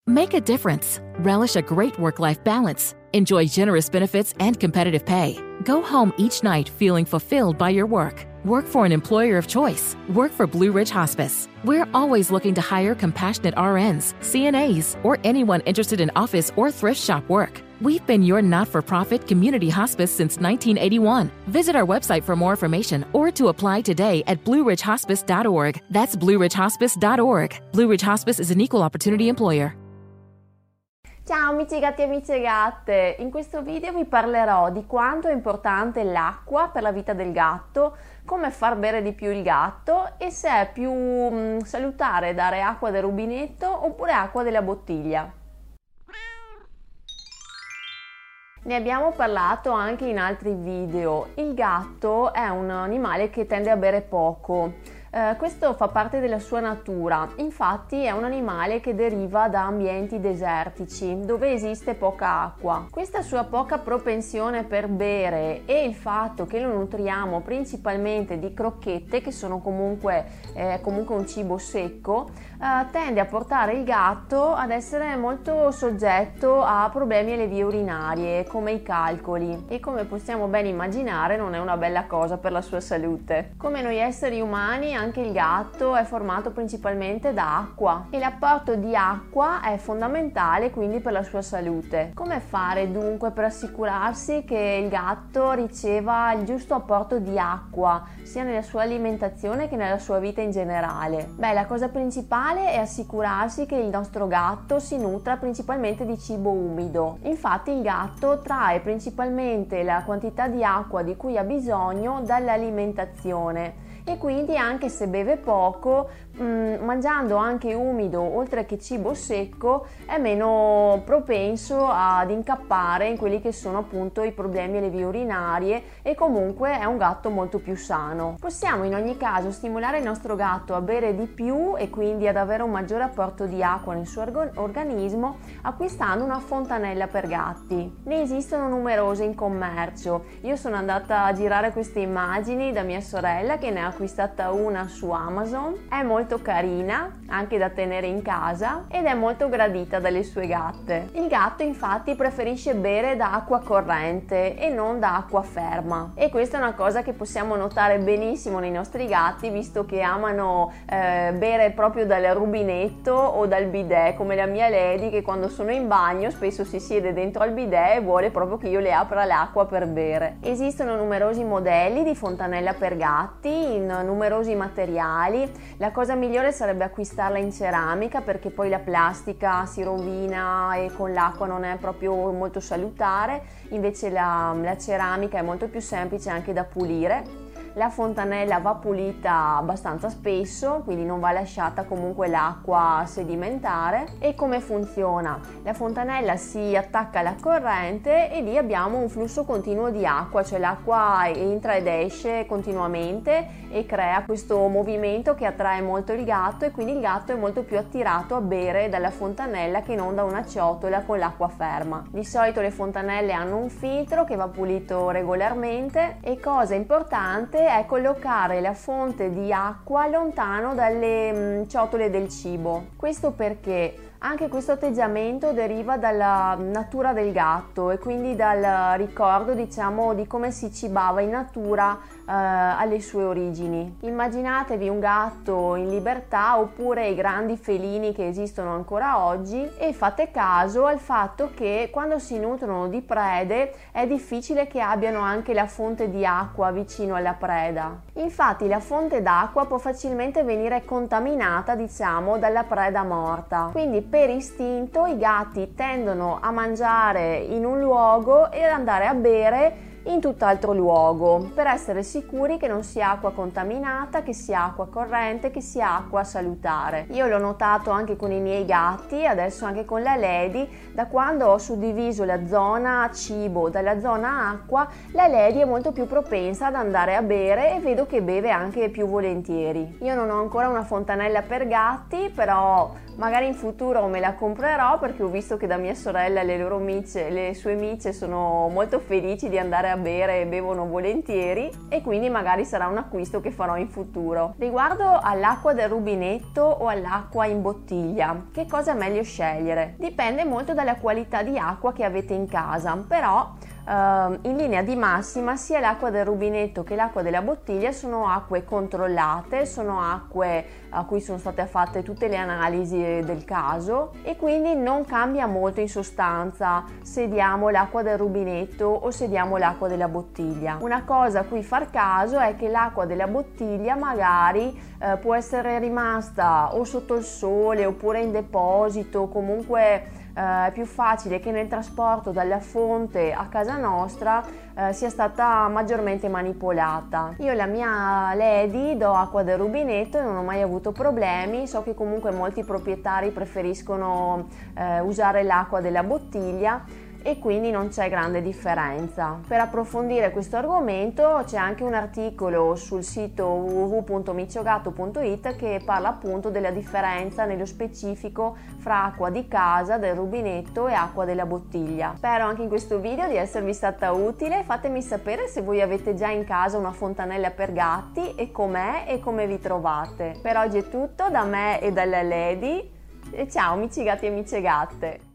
Make a difference. Relish a great work-life balance. Enjoy generous benefits and competitive pay. Go home each night feeling fulfilled by your work. Work for an employer of choice. Work for Blue Ridge Hospice. We're always looking to hire compassionate RNs, CNAs, or anyone interested in office or thrift shop work. We've been your not-for-profit community hospice since 1981. Visit our website for more information or to apply today at blueridgehospice.org. That's blueridgehospice.org. Blue Ridge Hospice is an equal opportunity employer. Ciao amici gatti e amiche gatte, in questo video vi parlerò di quanto è importante l'acqua per la vita del gatto, come far bere di più il gatto e se è più salutare dare acqua del rubinetto oppure acqua della bottiglia. Ne abbiamo parlato anche in altri video. Il gatto è un animale che tende a bere poco. Questo fa parte della sua natura, infatti è un animale che deriva da ambienti desertici dove esiste poca acqua. Questa sua poca propensione per bere e il fatto che lo nutriamo principalmente di crocchette, che sono comunque un cibo secco, tende a portare il gatto ad essere molto soggetto a problemi alle vie urinarie come i calcoli, e come possiamo ben immaginare non è una bella cosa per la sua salute. Come noi esseri umani, anche il gatto è formato principalmente da acqua e l'apporto di acqua è fondamentale quindi per la sua salute. Come fare dunque per assicurarsi che il gatto riceva il giusto apporto di acqua sia nella sua alimentazione che nella sua vita in generale? Beh, la cosa principale è assicurarsi che il nostro gatto si nutra principalmente di cibo umido. Infatti il gatto trae principalmente la quantità di acqua di cui ha bisogno dall'alimentazione e quindi anche se beve poco, mangiando anche umido oltre che cibo secco è meno propenso ad incappare in quelli che sono appunto i problemi alle vie urinarie e comunque è un gatto molto più sano. Possiamo in ogni caso stimolare il nostro gatto a bere di più e quindi ad avere un maggiore apporto di acqua nel suo organismo acquistando una fontanella per gatti. Ne esistono numerose in commercio. Io sono andata a girare queste immagini da mia sorella che ne ha acquistata una su Amazon. È molto carina, anche da tenere in casa, ed è molto gradita dalle sue gatte. Il gatto infatti preferisce bere da acqua corrente e non da acqua ferma, e questa è una cosa che possiamo notare benissimo nei nostri gatti, visto che amano bere proprio dal rubinetto o dal bidet, come la mia Lady, che quando sono in bagno spesso si siede dentro al bidet e vuole proprio che io le apra l'acqua per bere. Esistono numerosi modelli di fontanella per gatti in numerosi materiali. La cosa migliore sarebbe acquistarla in ceramica, perché poi la plastica si rovina e con l'acqua non è proprio molto salutare, invece la ceramica è molto più semplice anche da pulire. La fontanella va pulita abbastanza spesso, quindi non va lasciata comunque l'acqua sedimentare. E come funziona? La fontanella si attacca alla corrente e lì abbiamo un flusso continuo di acqua, cioè l'acqua entra ed esce continuamente e crea questo movimento che attrae molto il gatto, e quindi il gatto è molto più attirato a bere dalla fontanella che non da una ciotola con l'acqua ferma. Di solito le fontanelle hanno un filtro che va pulito regolarmente, e cosa importante è collocare la fonte di acqua lontano dalle ciotole del cibo. Questo perché anche questo atteggiamento deriva dalla natura del gatto e quindi dal ricordo, diciamo, di come si cibava in natura alle sue origini. Immaginatevi un gatto in libertà oppure i grandi felini che esistono ancora oggi, e fate caso al fatto che quando si nutrono di prede è difficile che abbiano anche la fonte di acqua vicino alla preda. Infatti la fonte d'acqua può facilmente venire contaminata, diciamo, dalla preda morta. Quindi per istinto i gatti tendono a mangiare in un luogo e ad andare a bere in tutt'altro luogo, per essere sicuri che non sia acqua contaminata, che sia acqua corrente, che sia acqua salutare. Io l'ho notato anche con i miei gatti, adesso anche con la Lady. Da quando ho suddiviso la zona cibo dalla zona acqua, la Lady è molto più propensa ad andare a bere e vedo che beve anche più volentieri. Io non ho ancora una fontanella per gatti, però magari in futuro me la comprerò, perché ho visto che da mia sorella le sue amiche sono molto felici di andare a bere bevono volentieri e quindi magari sarà un acquisto che farò in futuro. Riguardo all'acqua del rubinetto o all'acqua in bottiglia, che cosa è meglio scegliere? Dipende molto dalla qualità di acqua che avete in casa, però in linea di massima sia l'acqua del rubinetto che l'acqua della bottiglia sono acque controllate, sono acque a cui sono state fatte tutte le analisi del caso e quindi non cambia molto in sostanza se diamo l'acqua del rubinetto o se diamo l'acqua della bottiglia. Una cosa a cui far caso è che l'acqua della bottiglia magari può essere rimasta o sotto il sole oppure in deposito, comunque è più facile che nel trasporto dalla fonte a casa nostra sia stata maggiormente manipolata. Io la mia Lady do acqua del rubinetto e non ho mai avuto problemi. So che comunque molti proprietari preferiscono usare l'acqua della bottiglia e quindi non c'è grande differenza. Per approfondire questo argomento c'è anche un articolo sul sito www.micciogatto.it che parla appunto della differenza nello specifico fra acqua di casa del rubinetto e acqua della bottiglia. Spero anche in questo video di esservi stata utile. Fatemi sapere se voi avete già in casa una fontanella per gatti e com'è e come vi trovate. Per oggi è tutto da me e dalla Lady e ciao amici gatti e amiche gatte!